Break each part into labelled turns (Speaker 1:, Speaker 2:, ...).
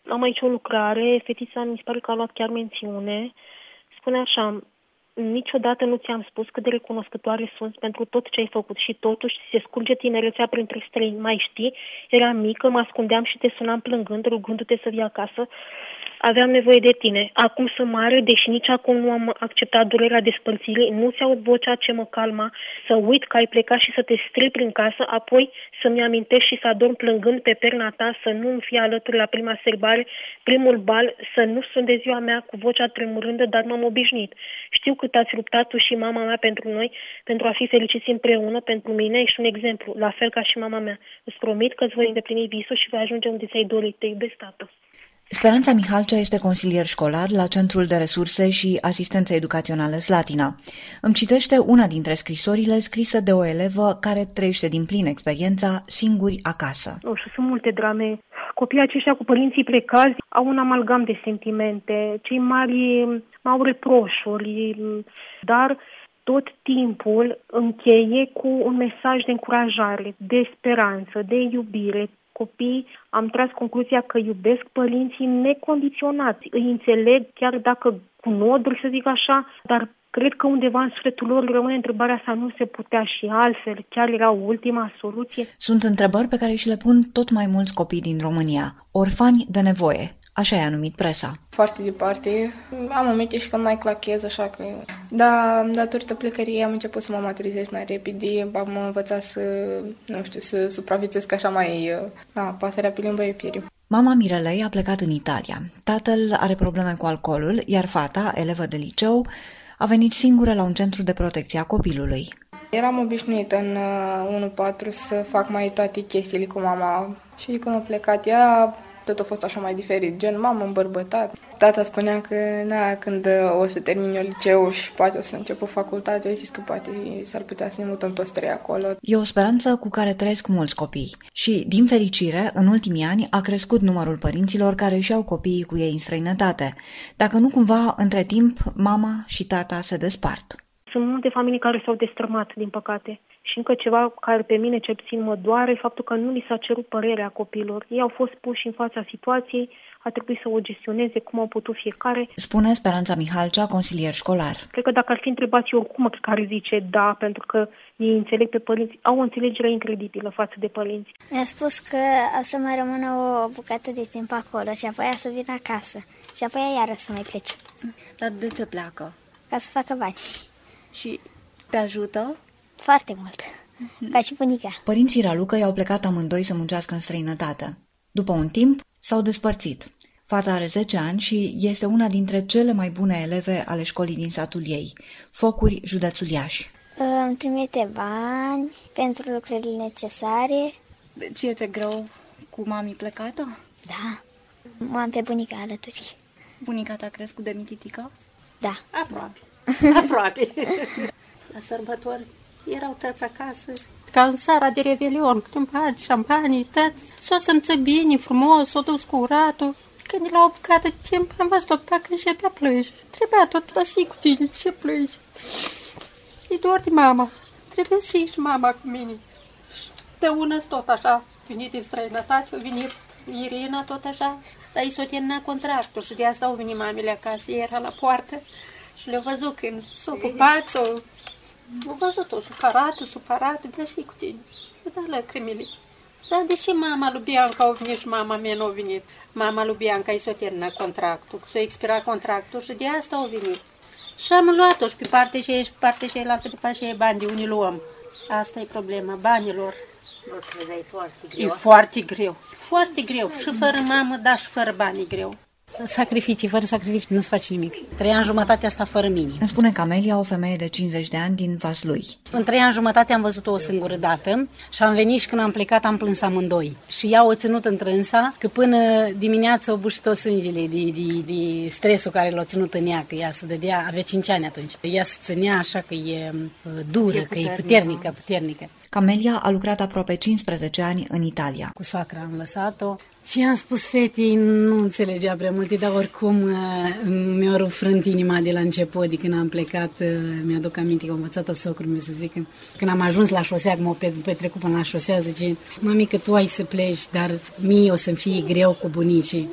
Speaker 1: Am aici o lucrare, fetița mi se pare că a luat chiar mențiune. Spune așa: niciodată nu ți-am spus cât de recunoscătoare sunt pentru tot ce ai făcut și totuși se scurge tinerețea printre străini. Mai știi? Eram mică, mă ascundeam și te sunam plângând, rugându-te să vii acasă. Aveam nevoie de tine. Acum sunt mare, deși nici acum nu am acceptat durerea despărțirii, nu-ți aud vocea ce mă calma, să uit că ai plecat și să te strip prin casă, apoi să-mi amintești și să adorm plângând pe perna ta, să nu-mi fie alături la prima serbare, primul bal, să nu sunt de ziua mea cu vocea tremurândă, dar m-am obișnuit. Știu cât ați luptat tu și mama mea pentru noi, pentru a fi fericiți împreună, pentru mine ești un exemplu, la fel ca și mama mea. Îți promit că îți voi îndeplini visul și voi ajunge unde ți-ai dorit. Te iubesc, tată.
Speaker 2: Speranța Mihalcea este consilier școlar la Centrul de Resurse și Asistență Educațională Slatina. Îmi citește una dintre scrisorile scrisă de o elevă care trăiește din plin experiența singuri acasă.
Speaker 1: Sunt multe drame. Copiii aceștia cu părinții plecați au un amalgam de sentimente. Cei mari au reproșuri, dar tot timpul încheie cu un mesaj de încurajare, de speranță, de iubire. Copiii am tras concluzia că iubesc părinții necondiționați. Îi înțeleg chiar dacă cu noduri, să zic așa, dar cred că undeva în sufletul lor rămâne întrebarea asta: nu se putea și altfel, chiar era ultima soluție?
Speaker 2: Sunt întrebări pe care și le pun tot mai mulți copii din România, orfani de nevoie. Așa i-a numit presa.
Speaker 3: Foarte departe. Am momente și când mai clachez, așa că... Dar, datorită plecării, am început să mă maturizez mai repede. Am învățat să supraviețuiesc așa mai... pasărea pe limba e pieriu.
Speaker 2: Mama Mirelei a plecat în Italia. Tatăl are probleme cu alcoolul, iar fata, elevă de liceu, a venit singură la un centru de protecție a copilului.
Speaker 3: Eram obișnuită în 1-4 să fac mai toate chestiile cu mama și când a plecat ea... Tot a fost așa mai diferit, gen m-am îmbărbătat. Tata spunea că când o să termin eu liceu și poate o să încep o facultate, eu zis că poate s-ar putea să ne mutăm toți trei acolo.
Speaker 2: E o speranță cu care trăiesc mulți copii și, din fericire, în ultimii ani a crescut numărul părinților care își iau copiii cu ei în străinătate. Dacă nu cumva, între timp, mama și tata se despart.
Speaker 1: Sunt multe familii care s-au destrămat, din păcate. Și încă ceva care pe mine cel puțin mă doare, faptul că nu li s-a cerut părerea copiilor. Ei au fost puși în fața situației, a trebuit să o gestioneze cum au putut fiecare.
Speaker 2: Spune Speranța Mihalcea, consilier școlar.
Speaker 1: Cred că dacă ar fi întrebați oricum care zice da, pentru că ei înțeleg pe părinți, au o înțelegere incredibilă față de părinți.
Speaker 4: Mi-a spus că o să mai rămână o bucată de timp acolo și apoi să vină acasă. Și apoi iară să mai plece.
Speaker 2: Dar de ce pleacă?
Speaker 4: Ca să facă bani.
Speaker 2: Și te ajută?
Speaker 4: Foarte mult, ca și bunica.
Speaker 2: Părinții Raluca i-au plecat amândoi să muncească în străinătate. După un timp, s-au despărțit. Fata are 10 ani și este una dintre cele mai bune eleve ale școlii din satul ei, Focuri, județul Iași.
Speaker 4: Îmi trimite bani pentru lucrările necesare.
Speaker 2: Ție te greu cu mami plecată?
Speaker 4: Da, am pe bunica alături.
Speaker 2: Bunica ta a crescut de mititică?
Speaker 4: Da.
Speaker 5: Aproape. La sărbători erau tăți acasă. Ca în seara de Revelion, când împart șampanii, tăți, s-o să-mi bine, frumos, s-o dus cu uratul. Când la o bucată de timp am văzut-o pe că începea plâși. Trebuia tot la și cu tine, ce plâși. E dor de mama. Trebuie și mama cu mine. De una tot așa, venit din străinătate, a venit Irina tot așa, dar i s-o terminat contractul și de asta au venit mamele acasă, era la poartă și le-au văzut când s-o pupat, au văzut-o supărată, dar și cu tine. Da, lăcrimile. Dar deși mama lui Bianca a venit și mama mea nu a venit, mama lui Bianca i s-o terminat contractul, s-o expirat contractul și de asta au venit. Și am luat-o și pe partea și pe partea cealaltă, după aceea bani, de unii luăm. Asta e problema, banilor.
Speaker 6: E foarte greu.
Speaker 5: E foarte greu, foarte greu. Și fără mamă, da, și fără bani e greu.
Speaker 6: Sacrificii, fără sacrificii nu se face nimic. 3 ani jumătate asta fără mine.
Speaker 2: Îmi spune Camelia, o femeie de 50 de ani din Vaslui.
Speaker 6: În 3 ani jumătate am văzut-o o singură dată și am venit și când am plecat am plâns amândoi. Și ea o ținut întrânsa, că până dimineața o bușit-o sângele de stresul care l-a ținut în ea, că ea se dădea, avea 5 ani atunci. Ea se ținea așa că e dură, că e puternică.
Speaker 2: Camelia a lucrat aproape 15 ani în Italia.
Speaker 6: Cu soacra am lăsat-o și am spus fetei, nu înțelegea prea multe, dar oricum mi-a rufrânt inima de la început, de când am plecat. Mi-aduc aminte că am învățat-o socrul meu să zic, când am ajuns la șosea, că m-au petrecut până la șosea, zice, mămică, tu ai să pleci, dar mie o să-mi fie greu cu bunicii.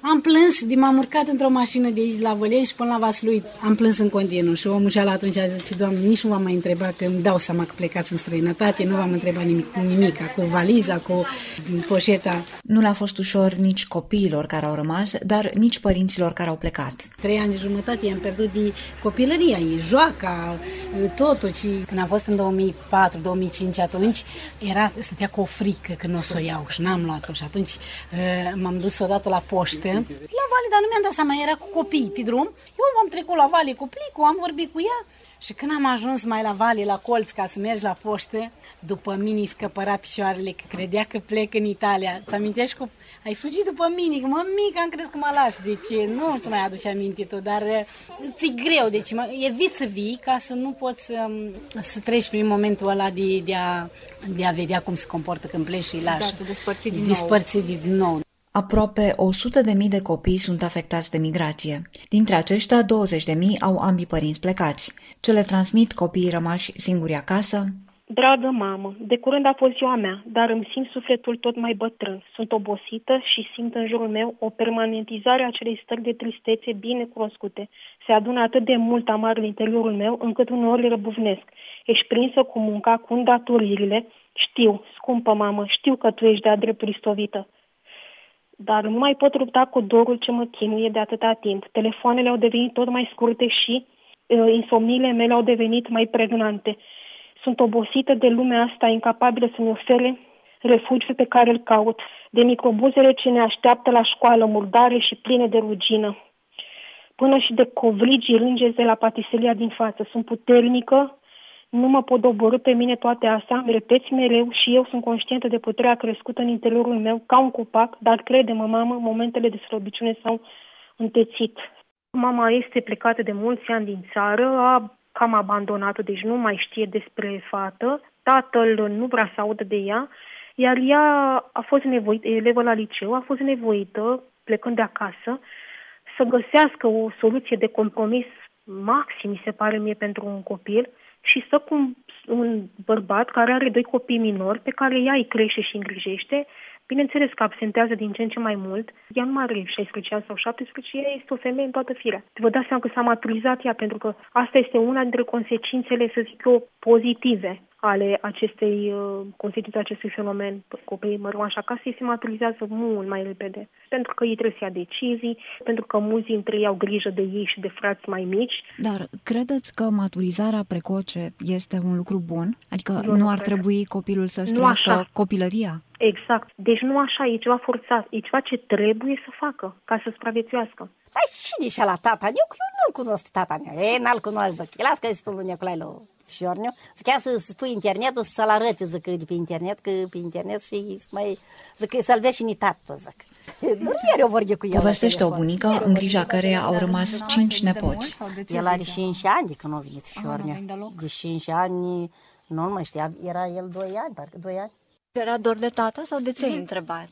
Speaker 6: Am plâns, m-am urcat într-o mașină de aici la Văleni și până la Vaslui am plâns în continuu. Și omul cealaltă atunci a zis, Doamne, nici nu v-am mai întrebat, că îmi dau seama că plecați în străinătate, nu v-am întrebat nimic, cu valiza, cu poșeta.
Speaker 2: Nu le-a fost ușor nici copiilor care au rămas, dar nici părinților care au plecat.
Speaker 6: 3 ani de jumătate i-am pierdut de copilăria ei, joaca, totul. Și când am fost în 2004-2005 atunci, stătea cu o frică că nu o să o iau și n-am luat-o. Și atunci m-am dus odată la poștă, la Vale, dar nu mi-am dat seama, era cu copii pe drum. Eu am trecut la Vale cu plicul, am vorbit cu ea. Și când am ajuns mai la Vale, la colț, ca să mergi la poștă, după mine îi scăpăra picioarele, că credea că plec în Italia. Ți amintești cum ai fugit după mine, că mămică, am crezut că mă lași. Deci nu ți mai aduce aminte tu, dar ți-e greu. Deci evit să vii ca să nu poți să treci prin momentul ăla de a vedea cum se comportă când pleci și îi lași. Despărțit din nou.
Speaker 2: Aproape 100.000 de copii sunt afectați de migrație. Dintre aceștia, 20.000 au ambii părinți plecați. Ce le transmit copiii rămași singuri acasă?
Speaker 1: Dragă mamă, de curând a fost ziua mea, dar îmi simt sufletul tot mai bătrân. Sunt obosită și simt în jurul meu o permanentizare a acelei stări de tristețe bine cunoscute. Se adună atât de mult amar în interiorul meu, încât uneori le răbufnesc. Ești prinsă cu munca, cu îndatoririle. Știu, scumpă mamă, știu că tu ești de-a dreptul istovită. Dar nu mai pot lupta cu dorul ce mă chinuie de atâta timp. Telefoanele au devenit tot mai scurte și insomniile mele au devenit mai pregnante. Sunt obosită de lumea asta, incapabilă să-mi ofere refugiul pe care îl caut, de microbuzele ce ne așteaptă la școală, murdare și pline de rugină, până și de covligii rângeze la patiseria din față. Sunt puternică, nu mă pot doborî pe mine toate astea, îmi repeți mereu și eu sunt conștientă de puterea crescută în interiorul meu ca un copac, dar crede-mă, mamă, momentele de slăbiciune s-au întețit. Mama este plecată de mulți ani din țară, a cam abandonat-o, deci nu mai știe despre fată, tatăl nu vrea să audă de ea, iar ea a fost nevoită, elevă la liceu, a fost nevoită, plecând de acasă, să găsească o soluție de compromis maxim, mi se pare mie, pentru un copil, și să cu un bărbat care are 2 copii minori pe care ea îi crește și îngrijește. Bineînțeles că absentează din ce în ce mai mult. Ea nu mai are 16 ani sau 17, ea este o femeie în toată firea. Vă dați seama că s-a maturizat ea, pentru că asta este una dintre consecințele, să zic eu, pozitive ale constituției acestui fenomen. Copiii mărunși acasă, ei se maturizează mult mai repede, pentru că ei trebuie să ia decizii, pentru că mulți dintre ei au grijă de ei și de frați mai mici.
Speaker 2: Dar credeți că maturizarea precoce este un lucru bun? Adică nu ar trebui copilul să-și trăiască copilăria?
Speaker 1: Exact. Deci nu așa, e ceva forțat, e ceva ce trebuie să facă ca să supraviețuiască.
Speaker 7: Dar cine și la tata? Eu nu-l cunosc pe tata mea. Ei, n-l cunosc, zic. Las că îi spun lui Neculai la Fiorniu. Zic, ia să spui internetul, să-l arăte, zic, de pe internet, că pe internet și mai, zic, să-l vezi și nitat, zic. Nu ieri eu vorbim cu el.
Speaker 2: Povestește o bunică în grija căreia au rămas 5 nepoți.
Speaker 7: El are 5 ani de când a venit Fiorniu. De 5 ani, nu mai știa, era el 2 ani, parcă 2 ani.
Speaker 2: Era dor de tata sau de ce ai întrebat?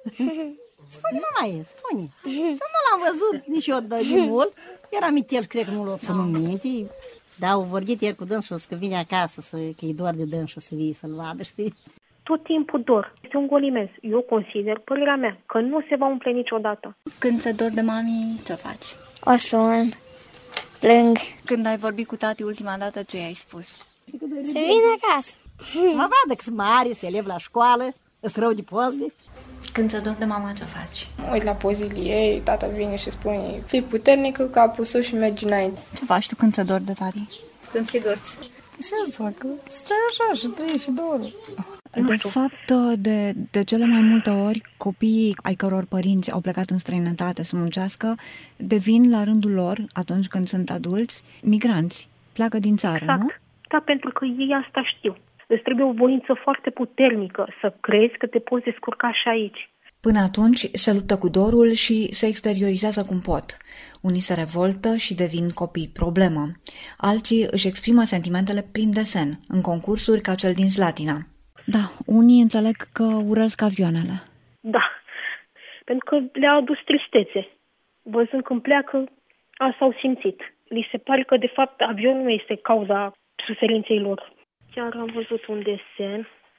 Speaker 7: Spune, mamaie, spune. Să nu l-am văzut nici eu de mult. Era mitel, cred că nu l-o ținut minte. Dar au vorbit ieri cu dânsul că vine acasă, că e doar de dânsul să vii să-l vadă, știi?
Speaker 1: Tot timpul dor. Este un gol imens. Eu consider, părerea mea, că nu se va umple niciodată.
Speaker 2: Când ți-e dor de mami, ce faci?
Speaker 4: O sun, plâng.
Speaker 2: Când ai vorbit cu tati ultima dată, ce ai spus?
Speaker 4: Să vin acasă.
Speaker 7: Mă vadă că sunt mari, se elev la școală, îți rău de pozde.
Speaker 2: Când ți-e dor de mama, ce faci?
Speaker 3: Mă uit la pozile ei, tata vine și spune, fii puternică ca pusul și mergi înainte.
Speaker 2: Ce faci tu când ți-e dor de tati? Când ți-e dor?
Speaker 7: Ce să fac? Stai așa și trăi și dorul.
Speaker 2: De fapt, de cele mai multe ori, copiii ai căror părinți au plecat în străinătate să muncească, devin la rândul lor, atunci când sunt adulți, migranți. Pleacă din țară,
Speaker 1: exact.
Speaker 2: Nu?
Speaker 1: Da, pentru că ei asta știu. Îți trebuie o voință foarte puternică să crezi că te poți descurca și aici.
Speaker 2: Până atunci se luptă cu dorul și se exteriorizează cum pot. Unii se revoltă și devin copii problemă. Alții își exprimă sentimentele prin desen, în concursuri ca cel din Slatina. Da, unii înțeleg că urăsc avioanele.
Speaker 1: Da, pentru că le-a adus tristețe. Văzând când pleacă, asta au simțit. Li se pare că, de fapt, avionul nu este cauza suferinței lor. Chiar am văzut un desen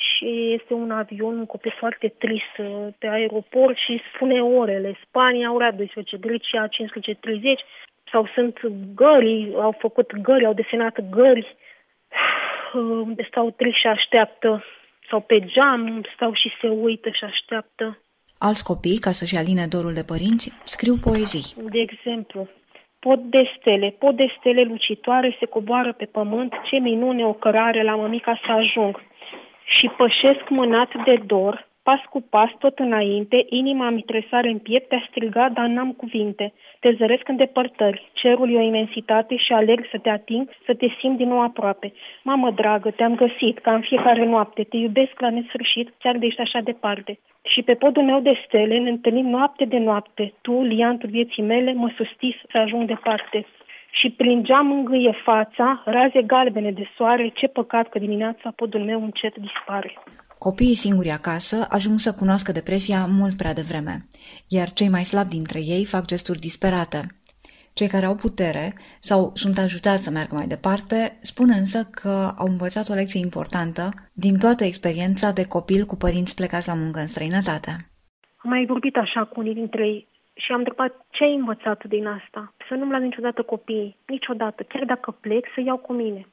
Speaker 1: și este un avion, un copil foarte trist pe aeroport și spune orele. Spania, ora 12, Grecia 15:30, sau sunt gări, au făcut gări, au desenat gări, unde stau triști și așteaptă, sau pe geam stau și se uită și așteaptă.
Speaker 2: Alți copii, ca să-și aline dorul de părinți, scriu poezii.
Speaker 1: De exemplu, pod de stele lucitoare se coboară pe pământ, ce minune o cărare la mămica să ajung. Și pășesc mânat de dor, pas cu pas tot înainte, inima mi tresare în piept, a strigat, dar n-am cuvinte. Te zăresc în depărtări, cerul e o imensitate și alerg să te ating, să te simt din nou aproape. Mamă dragă, te-am găsit, ca în fiecare noapte, te iubesc la nesfârșit, chiar de ești așa departe. Și pe podul meu de stele ne întâlnim noapte de noapte, tu, liantul vieții mele, mă susții să ajung departe. Și prin geam mângâie fața, raze galbene de soare, ce păcat că dimineața podul meu încet dispare.
Speaker 2: Copiii singuri acasă ajung să cunoască depresia mult prea devreme, iar cei mai slabi dintre ei fac gesturi disperate. Cei care au putere sau sunt ajutați să meargă mai departe spun însă că au învățat o lecție importantă din toată experiența de copil cu părinți plecați la muncă în străinătate.
Speaker 1: Am mai vorbit așa cu unii dintre ei și am întrebat ce ai învățat din asta. Să nu-mi las niciodată copiii, niciodată, chiar dacă plec, să iau cu mine.